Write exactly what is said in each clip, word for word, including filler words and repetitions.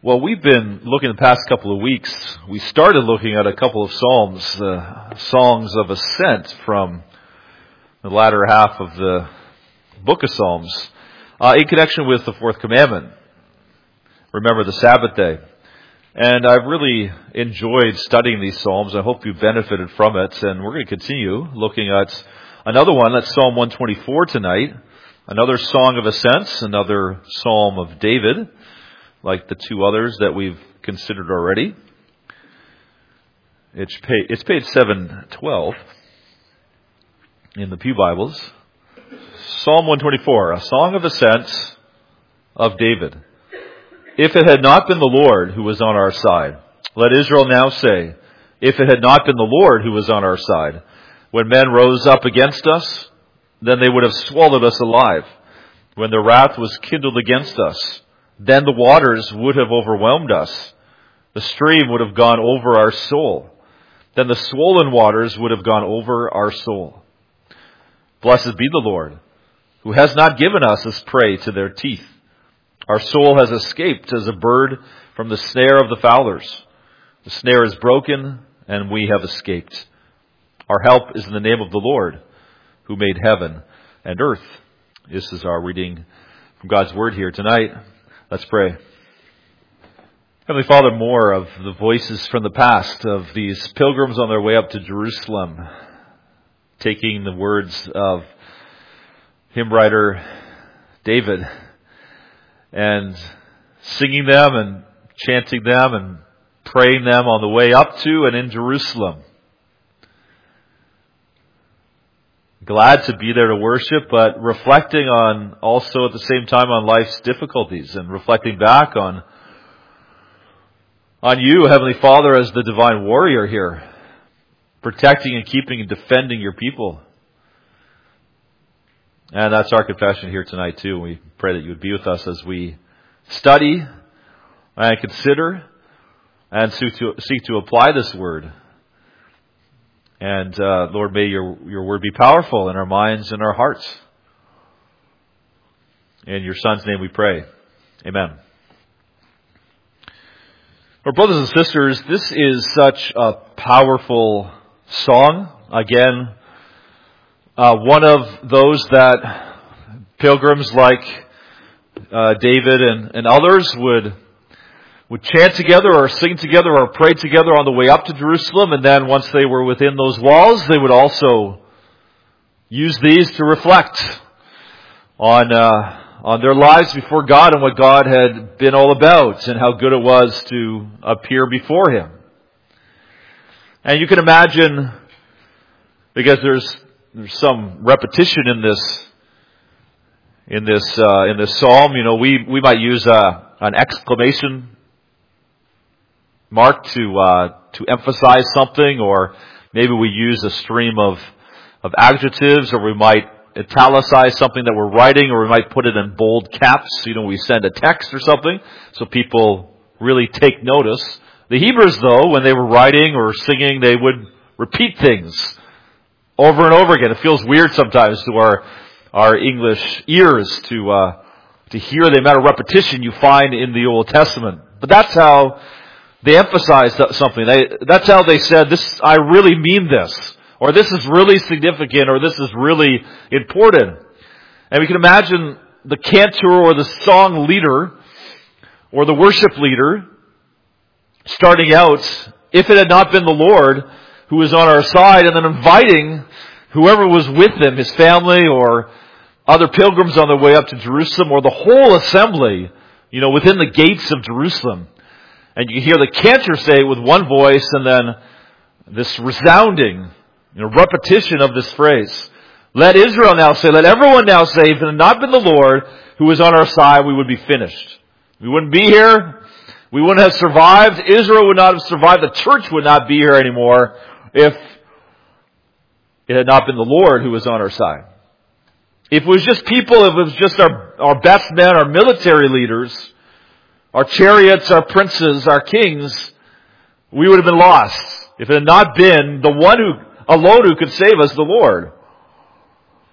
Well, we've been looking the past couple of weeks. We started looking at a couple of Psalms, the songs of ascent from the latter half of the book of Psalms, uh, in connection with the fourth commandment. Remember the Sabbath day. And I've really enjoyed studying these Psalms. I hope you benefited from it. And we're going to continue looking at another one. That's Psalm one twenty-four tonight. Another song of ascent, another Psalm of David, like the two others that we've considered already. It's page, it's page seven twelve in the Pew Bibles. Psalm one twenty-four, a song of ascent of David. If it had not been the Lord who was on our side, let Israel now say, if it had not been the Lord who was on our side, when men rose up against us, then they would have swallowed us alive. When their wrath was kindled against us, then the waters would have overwhelmed us. The stream would have gone over our soul. Then the swollen waters would have gone over our soul. Blessed be the Lord, who has not given us as prey to their teeth. Our soul has escaped as a bird from the snare of the fowlers. The snare is broken, and we have escaped. Our help is in the name of the Lord, who made heaven and earth. This is our reading from God's Word here tonight. Let's pray. Heavenly Father, more of the voices from the past of these pilgrims on their way up to Jerusalem, taking the words of hymn writer David and singing them and chanting them and praying them on the way up to and in Jerusalem. Glad to be there to worship, but reflecting on also at the same time on life's difficulties and reflecting back on on you, Heavenly Father, as the divine warrior here, protecting and keeping and defending your people. And that's our confession here tonight too. We pray that you would be with us as we study and consider and seek to, seek to apply this word. And uh, Lord, may your, your word be powerful in our minds and our hearts. In your Son's name we pray. Amen. Our brothers and sisters, this is such a powerful song. Again, uh, one of those that pilgrims like uh, David and, and others would would chant together or sing together or pray together on the way up to Jerusalem. And then once they were within those walls, they would also use these to reflect on uh, on their lives before God and what God had been all about and how good it was to appear before Him. And you can imagine, because there's there's some repetition in this in this uh, in this psalm. You know, we we might use uh, an exclamation mark to uh, to emphasize something, or maybe we use a stream of of adjectives, or we might italicize something that we're writing, or we might put it in bold caps. You know, we send a text or something so people really take notice. The Hebrews, though, when they were writing or singing, they would repeat things over and over again. It feels weird sometimes to our our English ears to uh, to hear the amount of repetition you find in the Old Testament. But that's how they emphasized something. They, that's how they said, "This, I really mean this," or "This is really significant," or "This is really important." And we can imagine the cantor or the song leader or the worship leader starting out, if it had not been the Lord who was on our side, and then inviting whoever was with them, his family or other pilgrims on their way up to Jerusalem, or the whole assembly, you know, within the gates of Jerusalem. And you hear the cantor say it with one voice, and then this resounding, you know, repetition of this phrase. Let Israel now say, let everyone now say, if it had not been the Lord who was on our side, we would be finished. We wouldn't be here. We wouldn't have survived. Israel would not have survived. The church would not be here anymore if it had not been the Lord who was on our side. If it was just people, if it was just our, our best men, our military leaders, our chariots, our princes, our kings, we would have been lost if it had not been the one who alone who could save us, the Lord.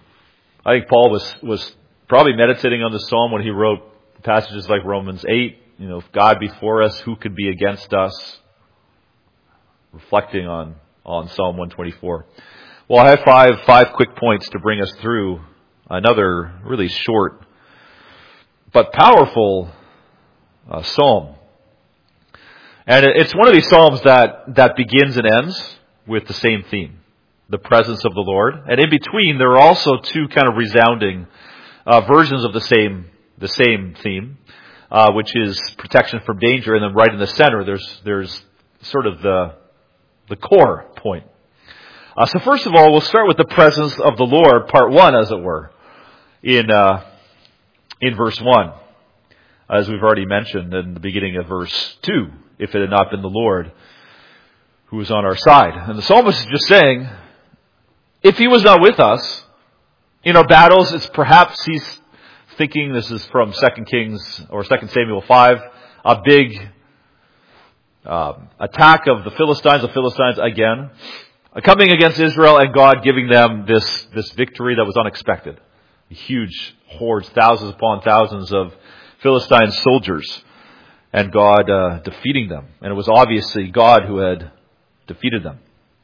I think Paul was was probably meditating on the psalm when he wrote passages like Romans eight you know, if God be for us, who could be against us? Reflecting on, on Psalm one twenty-four. Well, I have five, five quick points to bring us through another really short but powerful uh, psalm. And it's one of these psalms that, that begins and ends with the same theme, the presence of the Lord. And in between, there are also two kind of resounding uh, versions of the same the same theme, uh, which is protection from danger. And then right in the center, there's there's sort of the the core point. Uh, so first of all, we'll start with the presence of the Lord, part one, as it were, in uh, in verse one, as we've already mentioned in the beginning of verse two. If it had not been the Lord who was on our side. And the psalmist is just saying, if he was not with us in our battles, it's perhaps he's thinking, this is from Second Kings or Second Samuel five, a big um, attack of the Philistines, the Philistines again, coming against Israel and God giving them this, this victory that was unexpected. Huge hordes, thousands upon thousands of Philistine soldiers. And God uh, defeating them. And it was obviously God who had defeated them.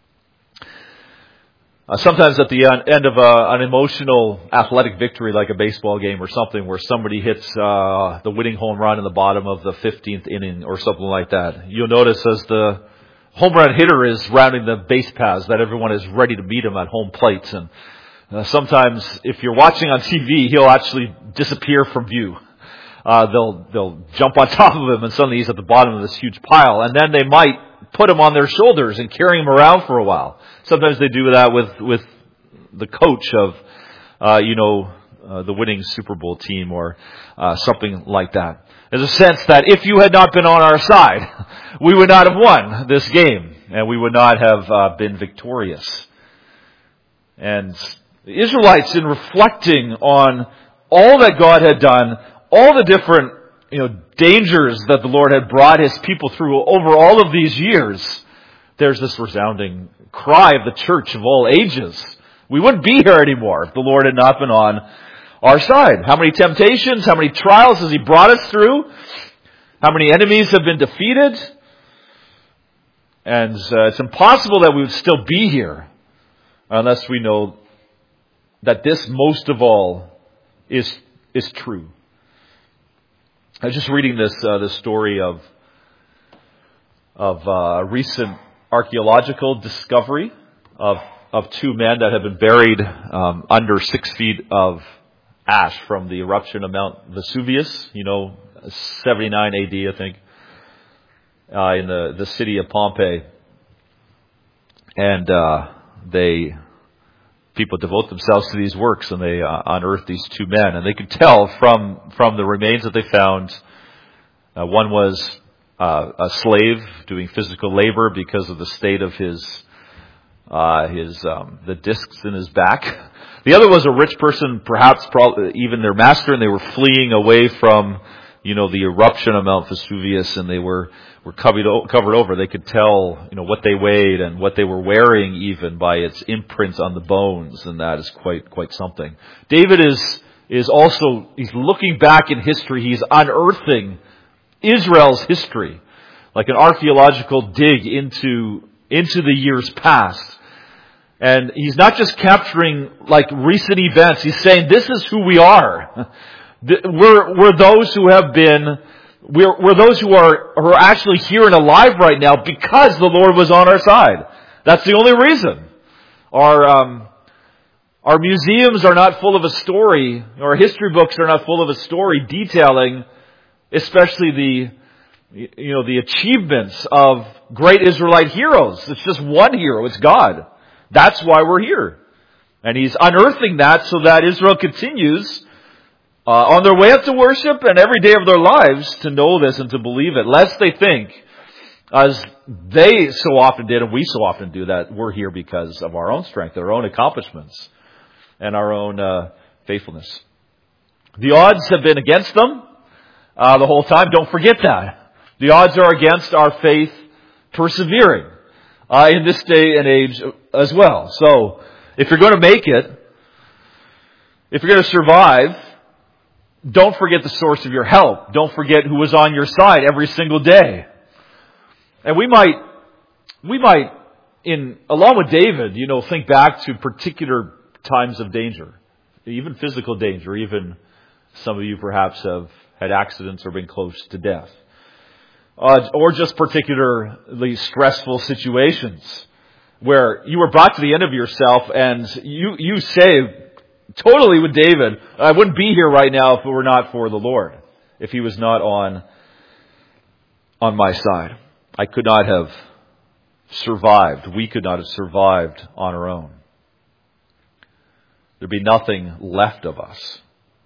Uh, sometimes at the end of a, an emotional athletic victory, like a baseball game or something, where somebody hits uh, the winning home run in the bottom of the fifteenth inning or something like that, you'll notice as the home run hitter is rounding the base paths that everyone is ready to meet him at home plates. And uh, sometimes if you're watching on T V, he'll actually disappear from view. Uh, they'll, they'll jump on top of him and suddenly he's at the bottom of this huge pile. And then they might put him on their shoulders and carry him around for a while. Sometimes they do that with, with the coach of, uh, you know, uh, the winning Super Bowl team or, uh, something like that. There's a sense that if you had not been on our side, we would not have won this game and we would not have, uh, been victorious. And the Israelites, in reflecting on all that God had done, all the different, you know, dangers that the Lord had brought His people through over all of these years, there's this resounding cry of the church of all ages. We wouldn't be here anymore if the Lord had not been on our side. How many temptations, how many trials has He brought us through? How many enemies have been defeated? And uh, it's impossible that we would still be here unless we know that this most of all is is true. I was just reading this uh, this story of of uh, recent archaeological discovery of of two men that have been buried um, under six feet of ash from the eruption of Mount Vesuvius. You know, seventy-nine A D, I think, uh, in the the city of Pompeii, and uh, they. People devote themselves to these works, and they uh, unearthed these two men. And they could tell from from the remains that they found, uh, one was uh, a slave doing physical labor because of the state of his uh, his um, the discs in his back. The other was a rich person, perhaps probably even their master, and they were fleeing away from, you know, the eruption of Mount Vesuvius, and they were were covered covered over. They could tell, you know, what they weighed and what they were wearing even by its imprint on the bones, and that is quite quite something. David is is also, he's looking back in history. He's unearthing Israel's history, like an archaeological dig into into the years past. And he's not just capturing like recent events. He's saying this is who we are. We're we're those who have been. We're, we're those who are, who are actually here and alive right now because the Lord was on our side. That's the only reason. Our um, our museums are not full of a story, our history books are not full of a story detailing, especially the, you know, the achievements of great Israelite heroes. It's just one hero. It's God. That's why we're here. And He's unearthing that so that Israel continues Uh, on their way up to worship and every day of their lives to know this and to believe it, lest they think, as they so often did and we so often do, that we're here because of our own strength, our own accomplishments, and our own uh, faithfulness. The odds have been against them uh, the whole time. Don't forget that. The odds are against our faith persevering uh, in this day and age as well. So, if you're going to make it, if you're going to survive, don't forget the source of your help. Don't forget who was on your side every single day. And we might, we might, in along with David, you know, think back to particular times of danger, even physical danger. Even some of you perhaps have had accidents or been close to death, uh, or just particularly stressful situations where you were brought to the end of yourself, and you you say totally with David, I wouldn't be here right now if it were not for the Lord, if He was not on on my side. I could not have survived. We could not have survived on our own. There'd be nothing left of us.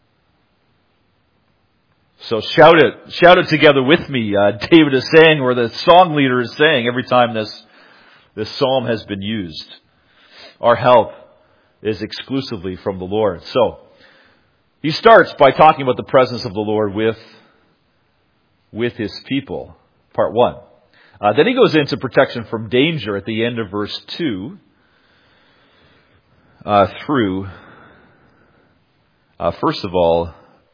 So shout it, shout it together with me. Uh, David is saying, or the song leader is saying, every time this this psalm has been used, our help is exclusively from the Lord. So he starts by talking about the presence of the Lord with with His people. Part one. Uh, then he goes into protection from danger at the end of verse two uh, through, uh, first of all,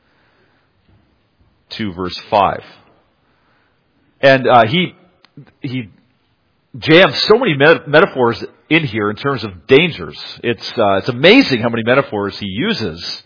to verse five. And uh, he he jams so many met- metaphors in here in terms of dangers. It's uh, it's amazing how many metaphors he uses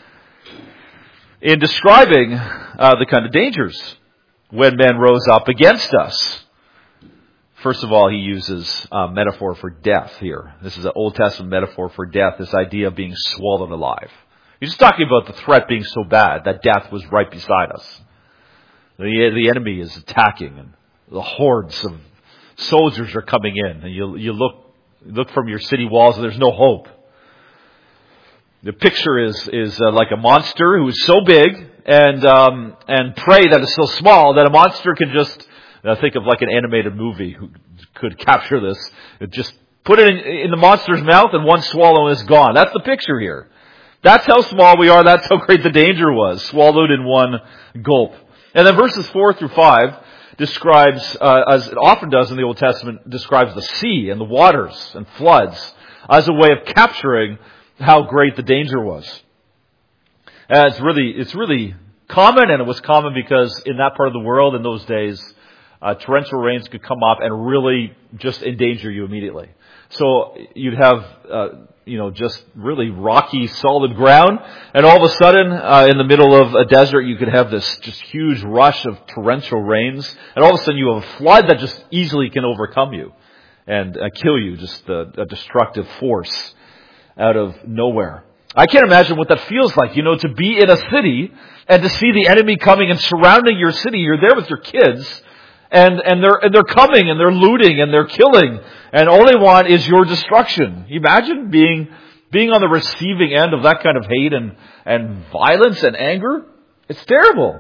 in describing uh, the kind of dangers when men rose up against us. First of all, he uses a metaphor for death here. This is an Old Testament metaphor for death, this idea of being swallowed alive. He's just talking about the threat being so bad that death was right beside us. The, the enemy is attacking, and the hordes of soldiers are coming in, and you, you look look from your city walls and there's no hope. The picture is is uh, like a monster who is so big and um, and prey that is so small that a monster can just uh, think of like an animated movie who could capture this. It just put it in, in the monster's mouth and one swallow and it's gone. That's the picture here. That's how small we are. That's how great the danger was, swallowed in one gulp. And then verses four through five describes, uh, as it often does in the Old Testament, describes the sea and the waters and floods as a way of capturing how great the danger was. And it's really, it's really common, and it was common because in that part of the world in those days, uh, torrential rains could come up and really just endanger you immediately. So you'd have, uh, you know, just really rocky, solid ground, and all of a sudden, uh, in the middle of a desert, you could have this just huge rush of torrential rains, and all of a sudden you have a flood that just easily can overcome you and uh, kill you, just a, a destructive force out of nowhere. I can't imagine what that feels like, you know, to be in a city and to see the enemy coming and surrounding your city. You're there with your kids, and, and they're and they're coming and they're looting and they're killing, and all they want is your destruction. You imagine being being on the receiving end of that kind of hate and, and violence and anger? It's terrible.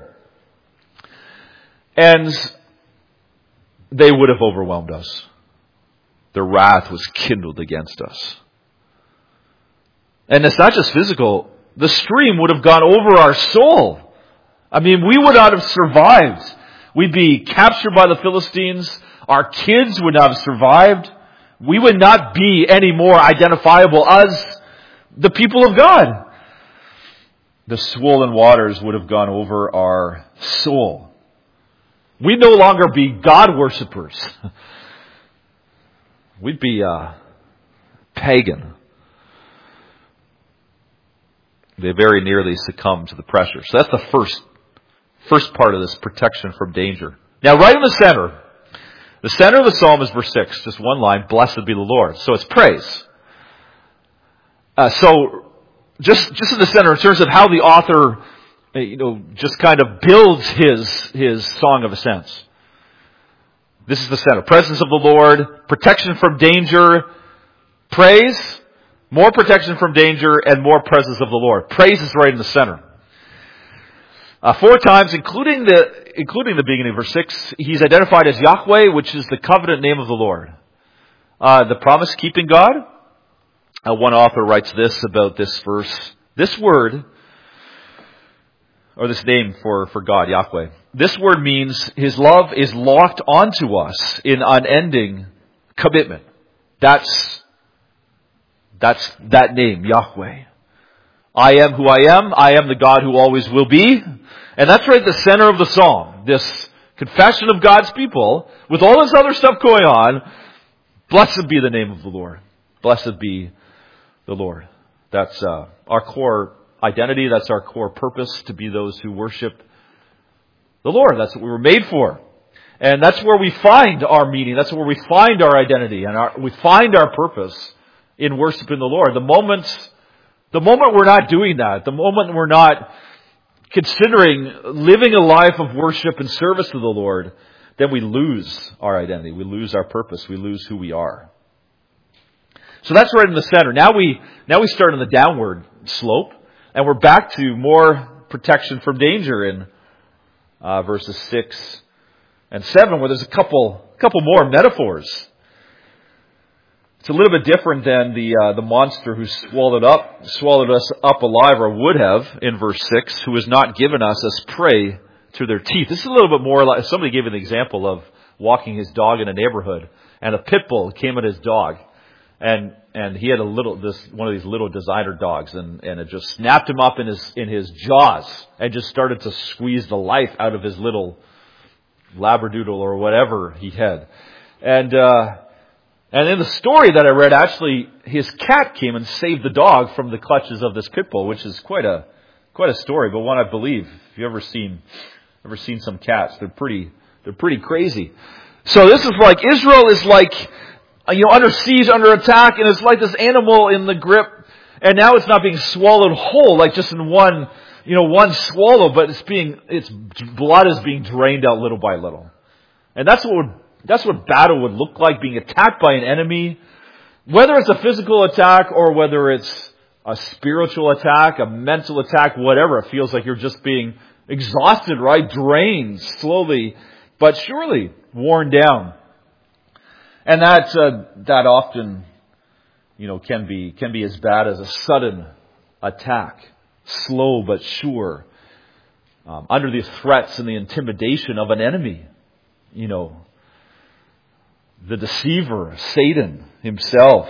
And they would have overwhelmed us. Their wrath was kindled against us. And it's not just physical. The stream would have gone over our soul. I mean, we would not have survived. We'd be captured by the Philistines. Our kids would not have survived. We would not be any more identifiable as the people of God. The swollen waters would have gone over our soul. We'd no longer be God worshippers. We'd be uh, pagan. They very nearly succumb to the pressure. So that's the first first part of this protection from danger. Now, right in the center, the center of the psalm is verse six, just one line, blessed be the Lord. So it's praise. Uh, so just just in the center, in terms of how the author, you know, just kind of builds his his song of ascents. This is the center. Presence of the Lord, protection from danger, praise, more protection from danger, and more presence of the Lord. Praise is right in the center. Uh, four times, including the including the beginning of verse six, he's identified as Yahweh, which is the covenant name of the Lord. Uh, the promise-keeping God. Uh, one author writes this about this verse. This word, or this name for, for God, Yahweh, this word means His love is locked onto us in unending commitment. That's, that's that name, Yahweh. I am who I am. I am the God who always will be. And that's right at the center of the psalm. This confession of God's people, with all this other stuff going on, blessed be the name of the Lord. Blessed be the Lord. That's uh, our core identity. That's our core purpose, to be those who worship the Lord. That's what we were made for. And that's where we find our meaning. That's where we find our identity. And our, we find our purpose in worshiping the Lord. The moment, the moment we're not doing that, the moment we're not considering living a life of worship and service to the Lord, then we lose our identity. We lose our purpose. We lose who we are. So that's right in the center. Now we, now we start on the downward slope, and we're back to more protection from danger in uh, verses six and seven, where there's a couple, couple more metaphors. It's a little bit different than the uh, the monster who swallowed up, swallowed us up alive, or would have, in verse six, who has not given us as prey to their teeth. This is a little bit more like, somebody gave an example of walking his dog in a neighborhood, and a pit bull came at his dog, and and he had a little this one of these little designer dogs, and, and it just snapped him up in his in his jaws and just started to squeeze the life out of his little labradoodle or whatever he had. And uh and in the story that I read, actually his cat came and saved the dog from the clutches of this pit bull, which is quite a quite a story, but one I believe. If you ever seen ever seen some cats, they're pretty they're pretty crazy. So this is like Israel is like, you know, under siege, under attack, and it's like this animal in the grip, and now it's not being swallowed whole, like just in one, you know, one swallow, but it's being, its blood is being drained out little by little. And that's what would, that's what battle would look like, being attacked by an enemy, whether it's a physical attack or whether it's a spiritual attack, a mental attack, whatever. It feels like you're just being exhausted, right? Drained slowly, but surely worn down. And that uh, that often, you know, can be can be as bad as a sudden attack, slow but sure, um, under the threats and the intimidation of an enemy. You know, the deceiver, Satan himself.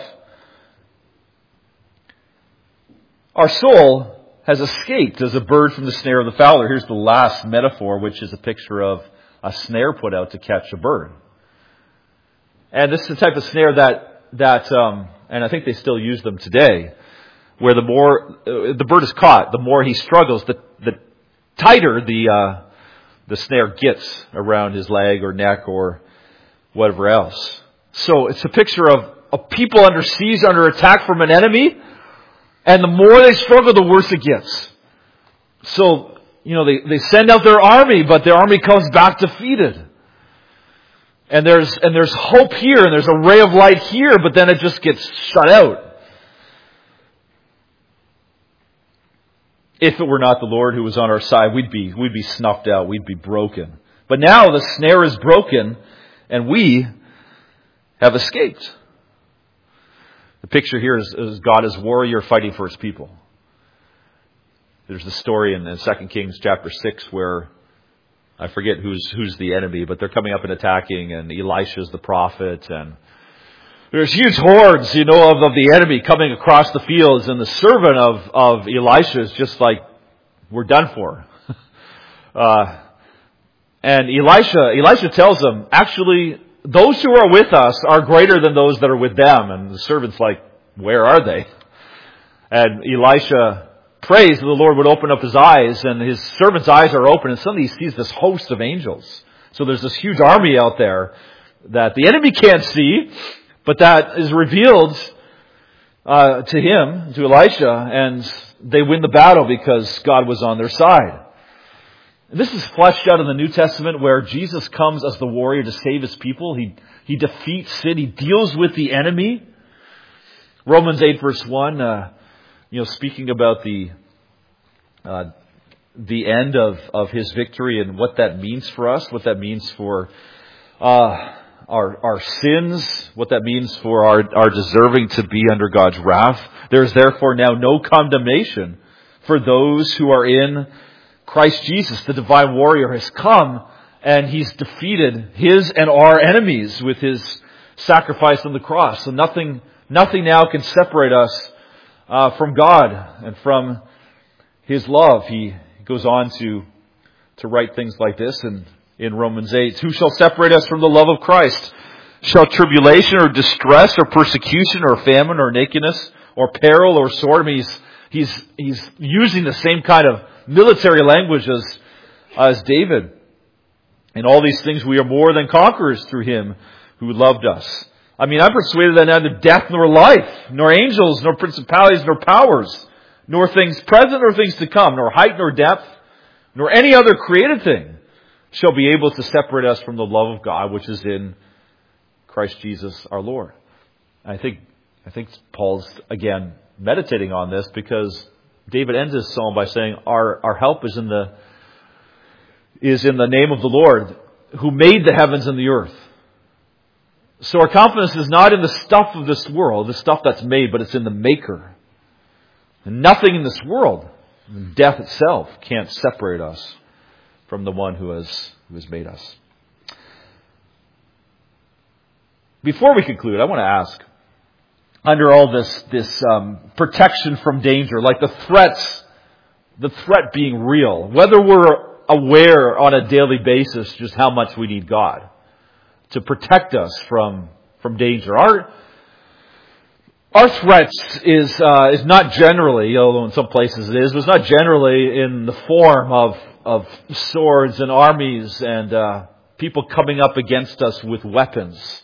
Our soul has escaped as a bird from the snare of the fowler. Here's the last metaphor, which is a picture of a snare put out to catch a bird. And this is the type of snare that, that um, and I think they still use them today, where the more uh, the bird is caught, the more he struggles, the, the tighter the uh, the snare gets around his leg or neck or whatever else. So it's a picture of, of people under siege, under attack from an enemy, and the more they struggle, the worse it gets. So, you know, they, they send out their army, but their army comes back defeated. And there's and there's hope here, and there's a ray of light here, but then it just gets shut out. If it were not the Lord who was on our side, we'd be we'd be snuffed out, we'd be broken. But now the snare is broken, and we have escaped. The picture here is, is God as warrior fighting for His people. There's the story in, in Second Kings chapter six where I forget who's who's the enemy, but they're coming up and attacking, and Elisha's the prophet, and there's huge hordes, you know, of, of the enemy coming across the fields, and the servant of, of Elisha is just like, we're done for. uh, and Elisha, Elisha tells them, actually, those who are with us are greater than those that are with them. And the servant's like, where are they? And Elisha prays that the Lord would open up his eyes, and his servant's eyes are open, and suddenly he sees this host of angels. So there's this huge army out there that the enemy can't see, but that is revealed uh, to him, to Elisha, and they win the battle because God was on their side. And this is fleshed out in the New Testament, where Jesus comes as the warrior to save His people. He he defeats sin. He deals with the enemy. Romans eight verse one, uh, you know, speaking about the uh, the end of, of His victory and what that means for us, what that means for uh, our our sins, what that means for our, our deserving to be under God's wrath. There is therefore now no condemnation for those who are in Christ Jesus. The divine warrior has come, and He's defeated His and our enemies with His sacrifice on the cross. So nothing, nothing now can separate us uh, from God and from His love. He goes on to, to write things like this in, in Romans eight. Who shall separate us from the love of Christ? Shall tribulation or distress or persecution or famine or nakedness or peril or sword? I mean, he's, he's, he's using the same kind of military language as, as David. In all these things we are more than conquerors through Him who loved us. I mean, I'm persuaded that neither death nor life, nor angels, nor principalities, nor powers, nor things present nor things to come, nor height nor depth, nor any other created thing shall be able to separate us from the love of God, which is in Christ Jesus our Lord. I think, I think Paul's, again, meditating on this because David ends his psalm by saying, our, our help is in the, is in the name of the Lord who made the heavens and the earth. So our confidence is not in the stuff of this world, the stuff that's made, but it's in the Maker. And nothing in this world, death itself, can't separate us from the one who has, who has made us. Before we conclude, I want to ask, under all this, this um, protection from danger, like the threats, the threat being real, whether we're aware on a daily basis just how much we need God to protect us from, from danger. Our, our threats is, uh, is not generally, although in some places it is, but it's not generally in the form of, of swords and armies and, uh, people coming up against us with weapons.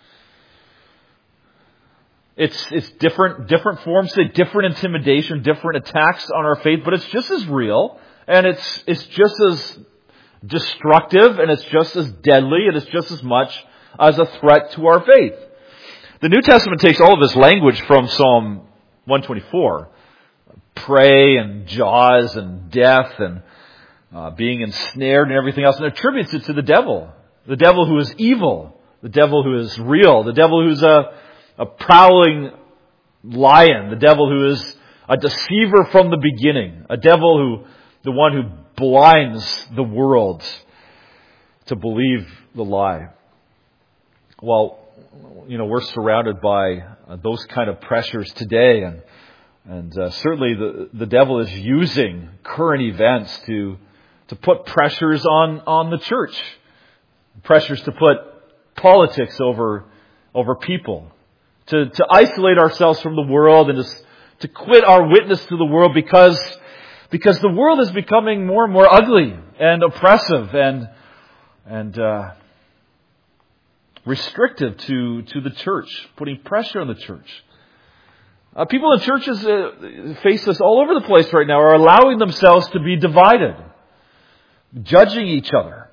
It's, it's different, different forms, different intimidation, different attacks on our faith, but it's just as real and it's, it's just as destructive and it's just as deadly and it's just as much as a threat to our faith. The New Testament takes all of this language from Psalm one twenty-four. Prey and jaws and death and uh, being ensnared and everything else and attributes it to the devil. The devil who is evil. The devil who is real. The devil who's a, a prowling lion. The devil who is a deceiver from the beginning. A devil who, the one who blinds the world to believe the lie. Well, you know, we're surrounded by uh, those kind of pressures today, and and uh, certainly the the devil is using current events to to put pressures on on the church, pressures to put politics over over people, to to isolate ourselves from the world and to to quit our witness to the world because because the world is becoming more and more ugly and oppressive and and uh, restrictive to to the church, putting pressure on the church. Uh, people in churches uh, face this all over the place right now, are allowing themselves to be divided, judging each other.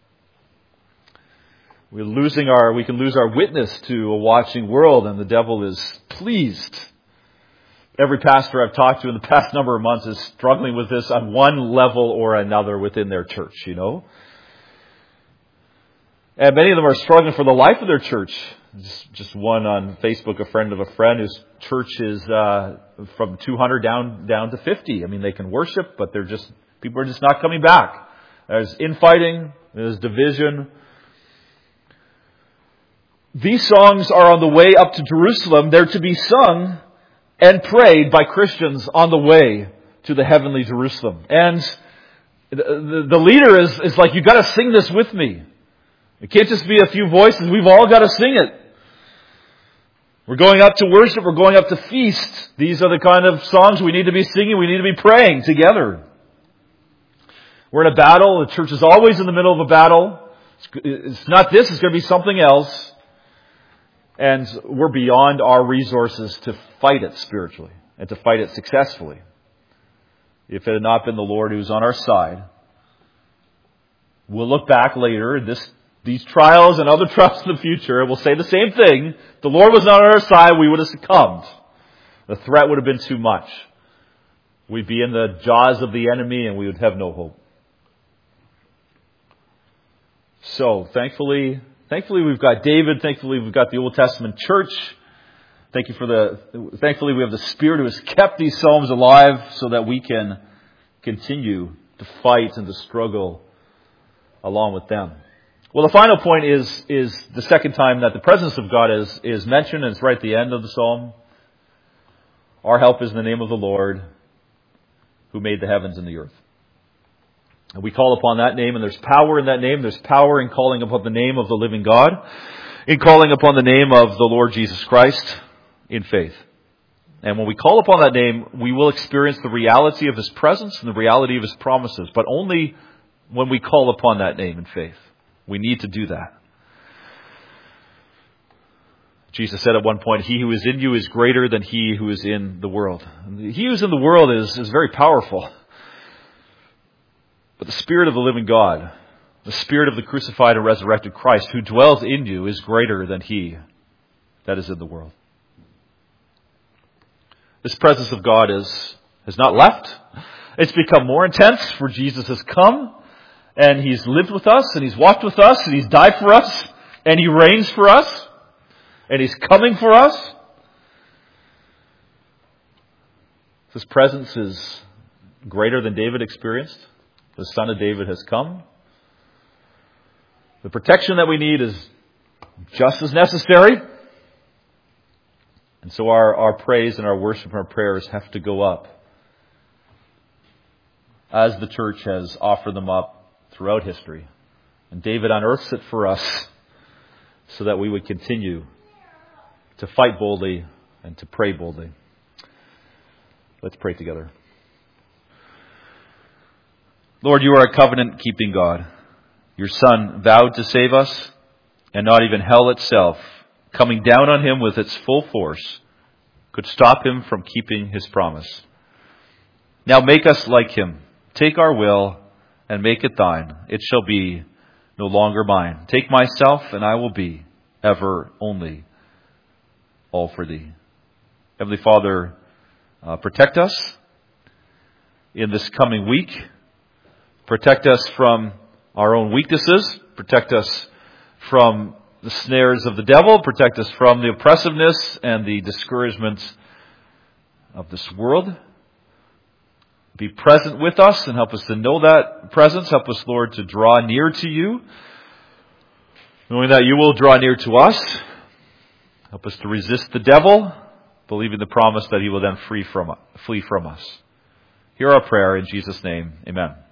We're losing our, we can lose our witness to a watching world, and the devil is pleased. Every pastor I've talked to in the past number of months is struggling with this on one level or another within their church, you know. And many of them are struggling for the life of their church. Just, just one on Facebook, a friend of a friend whose church is uh, from two hundred down down to fifty. I mean, they can worship, but they're just people are just not coming back. There's infighting, there's division. These songs are on the way up to Jerusalem. They're to be sung and prayed by Christians on the way to the heavenly Jerusalem. And the, the, the leader is, is like, you got to sing this with me. It can't just be a few voices. We've all got to sing it. We're going up to worship. We're going up to feast. These are the kind of songs we need to be singing. We need to be praying together. We're in a battle. The church is always in the middle of a battle. It's not this. It's going to be something else. And we're beyond our resources to fight it spiritually and to fight it successfully. If it had not been the Lord who's on our side, we'll look back later, this these trials and other trials in the future, and we'll say the same thing. If the Lord was not on our side, we would have succumbed. The threat would have been too much. We'd be in the jaws of the enemy and we would have no hope. So, thankfully, thankfully we've got David. Thankfully we've got the Old Testament church. Thank you for the, thankfully we have the Spirit who has kept these Psalms alive so that we can continue to fight and to struggle along with them. Well, the final point is is the second time that the presence of God is, is mentioned, and it's right at the end of the psalm. Our help is in the name of the Lord, who made the heavens and the earth. And we call upon that name, and there's power in that name. There's power in calling upon the name of the living God, in calling upon the name of the Lord Jesus Christ in faith. And when we call upon that name, we will experience the reality of His presence and the reality of His promises, but only when we call upon that name in faith. We need to do that. Jesus said at one point, "He who is in you is greater than he who is in the world." And he who is in the world is, is very powerful. But the Spirit of the living God, the Spirit of the crucified and resurrected Christ who dwells in you is greater than he that is in the world. This presence of God is has not left. It's become more intense, for Jesus has come and He's lived with us and He's walked with us and He's died for us and He reigns for us and He's coming for us. This presence is greater than David experienced. The Son of David has come. The protection that we need is just as necessary. And so our, our praise and our worship and our prayers have to go up as the church has offered them up throughout history. And David unearths it for us so that we would continue to fight boldly and to pray boldly. Let's pray together. Lord, you are a covenant-keeping God. Your Son vowed to save us, and not even hell itself, coming down on Him with its full force, could stop Him from keeping His promise. Now make us like Him. Take our will and make it thine. It shall be no longer mine. Take myself, and I will be ever only all for Thee. Heavenly Father, uh, protect us in this coming week. Protect us from our own weaknesses. Protect us from the snares of the devil. Protect us from the oppressiveness and the discouragements of this world. Be present with us and help us to know that presence. Help us, Lord, to draw near to you, knowing that you will draw near to us. Help us to resist the devil, believing the promise that he will then free from, flee from us. Hear our prayer in Jesus' name. Amen.